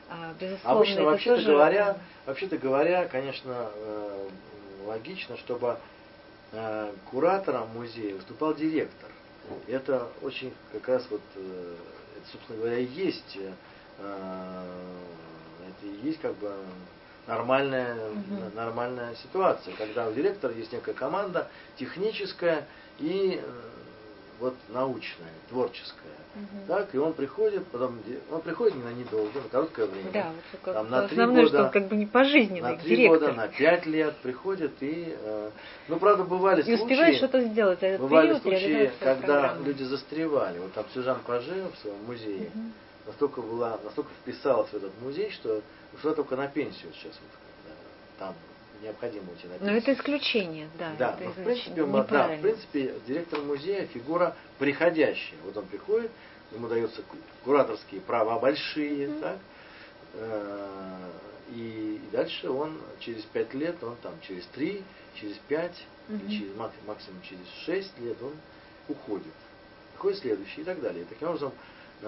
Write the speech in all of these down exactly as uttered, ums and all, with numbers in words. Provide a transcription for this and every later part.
безусловно, Обычно, это вообще-то тоже... говоря, вообще-то говоря, конечно, логично, чтобы куратором музея выступал директор. Это очень как раз вот, это, собственно говоря, и есть, это и есть как бы нормальная, угу. нормальная ситуация, когда у директора есть некая команда техническая и вот научная, творческая. Угу. Так, и он приходит, потом он приходит не на недолго, на короткое время. Да, вот там, на три основное, года, что как бы не пожизненный на три директор. года, на пять лет приходит и, э, ну правда бывали и случаи, успевает что-то сделать, а этот бывали период случаи, когда программу. люди застревали. Вот там Сюзан Паже в своем музее угу. настолько была, настолько вписалась в этот музей, что ушла только на пенсию сейчас, вот, там необходимо уйти на пенсию. Но это исключение, да. Да, это но в исключение. принципе, да, в принципе, директор музея фигура приходящая. Вот он приходит, ему даются кураторские права большие, mm-hmm. так, и, и дальше он через пять лет, он там через три, через пять, mm-hmm. через, максимум через шесть лет он уходит. Приходит следующий и так далее. И таким образом,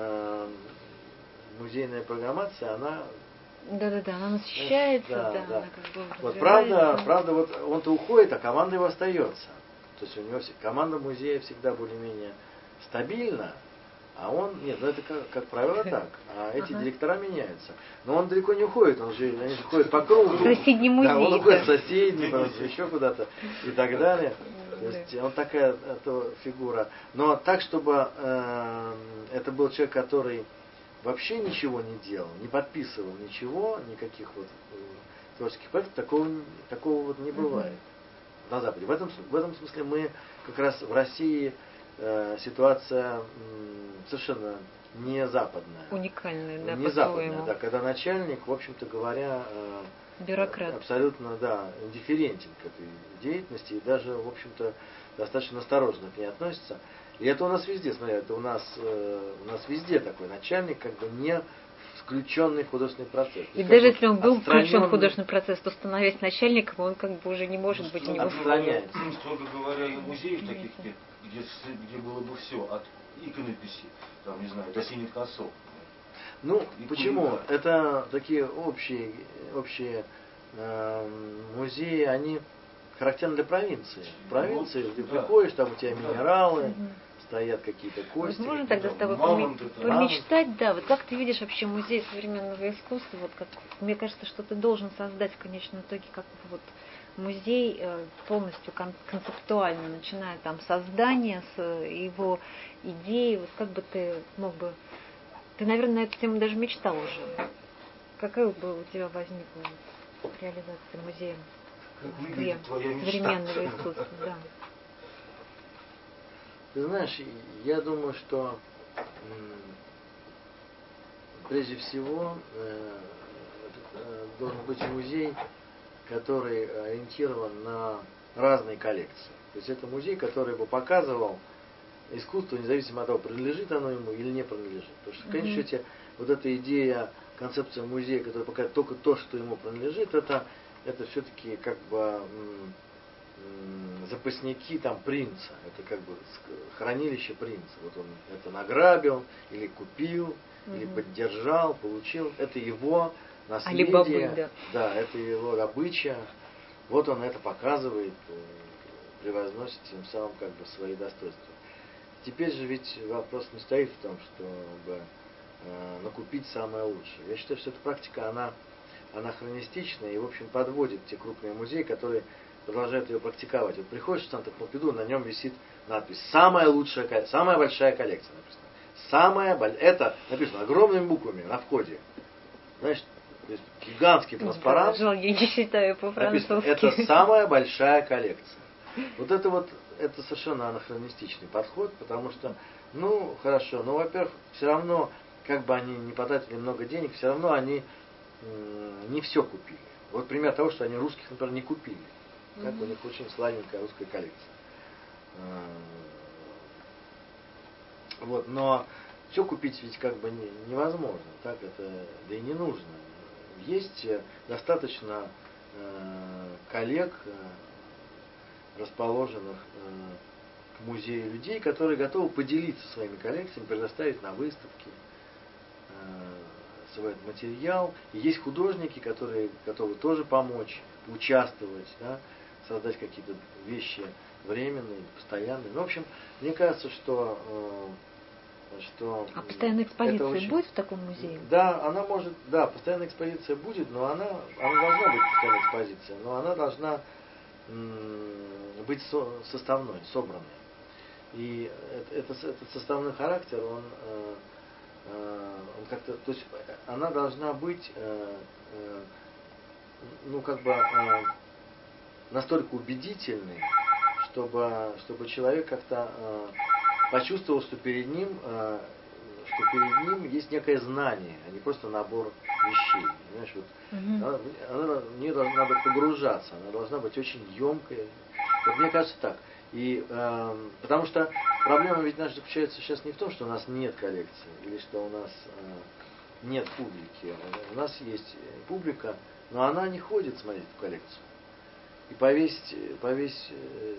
музейная программация, она... Да-да-да, она насыщается, да, да, да. она как бы вот правда, правда, вот он-то уходит, а команда его остается. То есть у него команда музея всегда более-менее стабильна, а он, нет, ну это как, как правило так, а эти ага. директора меняются. Но он далеко не уходит, он же, они же ходят по кругу. Соседний музей. Да, он уходит в соседний, потом еще куда-то и так далее. То есть он такая это, фигура. Но так, чтобы э, это был человек, который вообще ничего не делал, не подписывал ничего, никаких вот э, творческих проектов, такого, такого вот не бывает mm-hmm. на Западе. В этом, в этом смысле мы как раз в России э, ситуация м, совершенно не западная. Уникальная, да, не западная, да, когда начальник, в общем-то говоря, э, бюрократ. Абсолютно, да, индифферентен к этой деятельности и даже, в общем-то, достаточно осторожно к ней относится. И это у нас везде, смотри, это у нас, э, у нас везде такой начальник, как бы не включенный в художественный процесс. И даже если он был включен в художественный процесс, то становясь начальником, он как бы уже не может быть у него. Отстраняется. Строго говоря, и музеев таких нет, где, где было бы все, от иконописи, там, не знаю, до синих косов. Ну, и почему? Кулика. Это такие общие, общие э, музеи, они характерны для провинции. В провинции, вот, где да. приходишь, там у тебя да. минералы, угу. стоят какие-то кости. Вот можно тогда с тобой мамонт, помечтать, да, вот как ты видишь вообще музей современного искусства, вот как, мне кажется, что ты должен создать в конечном итоге как вот музей полностью концептуально, начиная там создания, с его идеи, вот как бы ты мог бы, ты, наверное, на эту тему даже мечтал уже. Какая бы у тебя возникла реализация музея современного искусства, да. Ты знаешь, я думаю, что прежде всего должен быть музей, который ориентирован на разные коллекции. То есть это музей, который бы показывал искусство, независимо от того, принадлежит оно ему или не принадлежит. Потому что, в конечном счете, вот эта идея, концепция музея, которая показывает только то, что ему принадлежит, это, это все-таки как бы м, м, запасники там принца. Это как бы хранилище принца. Вот он это награбил, или купил, угу. или поддержал, получил. Это его наследие. Алибабы, да. Да, это его добыча. Вот он это показывает, превозносит тем самым как бы свои достоинства. Теперь же ведь вопрос не стоит в том, чтобы э, накупить самое лучшее. Я считаю, что эта практика, она анахронистичная и, в общем, подводит те крупные музеи, которые продолжают ее практиковать. Вот приходишь в Санкт-Петербург, на нем висит надпись «Самая лучшая, самая большая коллекция». Написано. Самая, это написано огромными буквами на входе. Знаешь, гигантский транспарант. Да, я не считаю по-французски. Это самая большая коллекция. Вот это вот, это совершенно анахронистичный подход, потому что, ну, хорошо, но, во-первых, все равно, как бы они не потратили много денег, все равно они м- не все купили. Вот пример того, что они русских, например, не купили. Как mm-hmm. у них очень славненькая русская коллекция. Вот, но все купить ведь как бы не, невозможно, так это, да и не нужно. Есть достаточно э, коллег, э, расположенных э, к музею людей, которые готовы поделиться своими коллекциями, предоставить на выставки э, в этот материал. И есть художники, которые готовы тоже помочь, участвовать, да, создать какие-то вещи временные, постоянные. Ну, в общем, мне кажется, что... Э, что а постоянная экспозиция очень... будет в таком музее? Да, она может, да, постоянная экспозиция будет, но она, она должна быть постоянная экспозиция, но она должна м- быть со, составной, собранной. И это, этот составной характер, он, э, э, он как-то, то есть она должна быть, э, э, ну как бы э, настолько убедительной, чтобы, чтобы человек как-то э, почувствовал, что перед ним, э, что перед ним есть некое знание, а не просто набор вещей. Понимаешь, вот, Угу. она, она, в нее должна, надо погружаться, она должна быть очень емкой. Вот мне кажется так. И, э, потому что проблема ведь наша заключается сейчас не в том, что у нас нет коллекции, или что у нас э, нет публики. У нас есть публика, но она не ходит смотреть эту коллекцию. И повесить, повесить, э,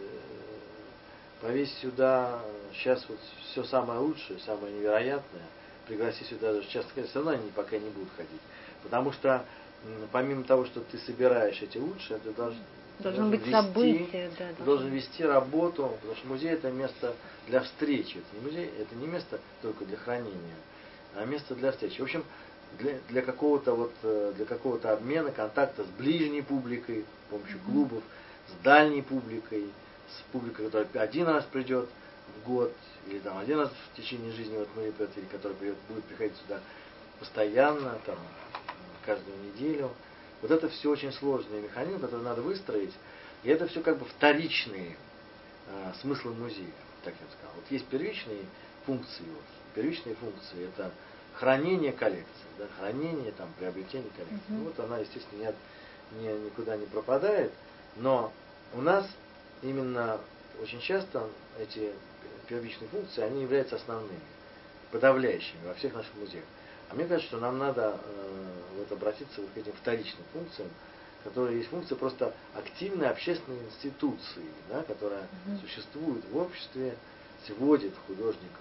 повесить сюда сейчас вот все самое лучшее, самое невероятное, пригласить сюда даже часто, все равно они пока не будут ходить. Потому что помимо того, что ты собираешь эти лучшие, ты должен, Должно должен быть вести, событие, да. ты должен вести работу, потому что музей это место для встречи. Это не музей, это не место только для хранения, а место для встречи. В общем, для, для какого-то вот, для какого-то обмена, контакта с ближней публикой, с помощью Mm-hmm. клубов, с дальней публикой, с публикой, которая один раз придет в год, или там один раз в течение жизни, вот мы, который придет, будет приходить сюда постоянно, там, каждую неделю. Вот это все очень сложный механизм, который надо выстроить. И это все как бы вторичные э, смыслы музея, так я бы сказал. Вот есть первичные функции. Вот. Первичные функции это хранение коллекции, да, хранение, там, приобретение коллекции. Uh-huh. Ну, вот она, естественно, не, не, никуда не пропадает. Но у нас именно очень часто эти первичные функции, они являются основными, подавляющими во всех наших музеях. А мне кажется, что нам надо э, вот, обратиться вот к этим вторичным функциям, которые есть функция просто активной общественной институции, да, которая mm-hmm. существует в обществе, сводит художников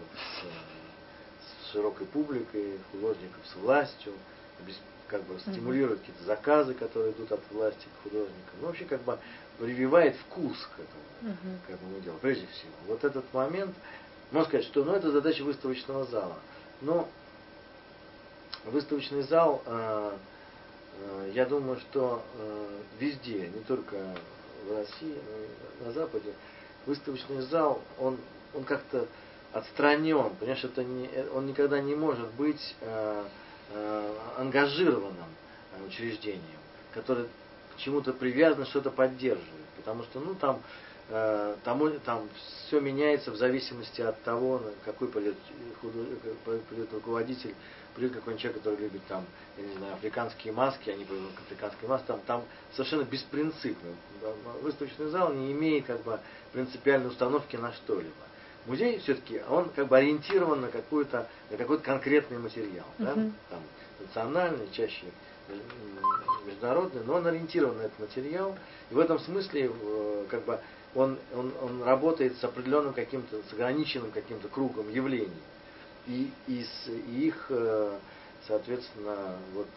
с, с широкой публикой, художников с властью, как бы стимулирует mm-hmm. какие-то заказы, которые идут от власти к художникам. Ну, вообще как бы прививает вкус к этому, mm-hmm. к этому делу, прежде всего. Вот этот момент, можно сказать, что ну, это задача выставочного зала. Но выставочный зал, э, э, я думаю, что э, везде, не только в России, но и на Западе, выставочный зал, он, он как-то отстранен, понимаешь, это не, он никогда не может быть э, э, ангажированным учреждением, которое к чему-то привязано, что-то поддерживает, потому что, ну, там, э, там, там все меняется в зависимости от того, какой придет, придет руководитель, придет какой-нибудь человек, который любит там, я не знаю, африканские маски, они пойдут к африканской маске, там, там совершенно беспринципно. Выставочный зал не имеет как бы принципиальной установки на что-либо. Музей все-таки, он как бы ориентирован на какой-то, на какой-то конкретный материал, да? Uh-huh. Там, национальный, чаще международный, но он ориентирован на этот материал, и в этом смысле как бы он, он, он работает с определенным каким-то, с ограниченным каким-то кругом явлений. И, и, с, и их, соответственно, вот,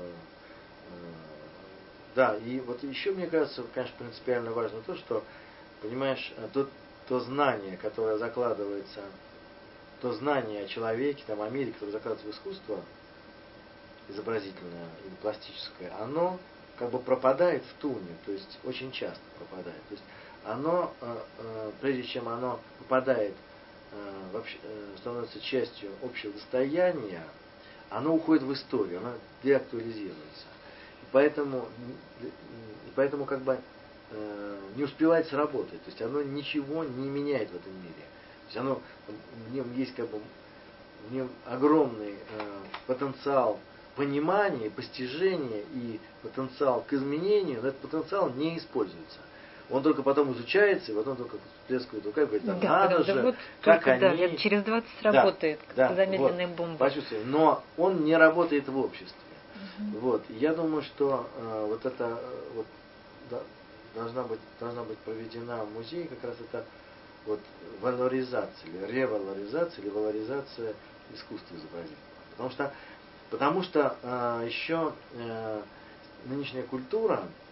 да, и вот еще, мне кажется, конечно, принципиально важно то, что, понимаешь, то, то знание, которое закладывается, то знание о человеке, там, о мире, которое закладывается в искусство, изобразительное или пластическое, оно как бы пропадает в туне, то есть очень часто пропадает. То есть оно, прежде чем оно попадает, вообще становится частью общего достояния, оно уходит в историю, оно деактуализируется. И поэтому, и поэтому как бы не успевает сработать, то есть оно ничего не меняет в этом мире. То есть оно, в нем есть как бы в нем огромный потенциал понимания, постижения и потенциал к изменению, но этот потенциал не используется. Он только потом изучается, и потом только всплескивает рукой, говорит, да, надо же, вот как только, они... Да, лет через двадцать сработает, да, как да, замедленная вот, бомба. Почувствовали. Но он не работает в обществе. Угу. Вот. И я думаю, что э, вот это вот, да, должна, быть, должна быть проведена в музее как раз это вот, валоризация, или ревалоризация, или валоризация искусства изобразительного. Потому что Потому что э, еще э, нынешняя культура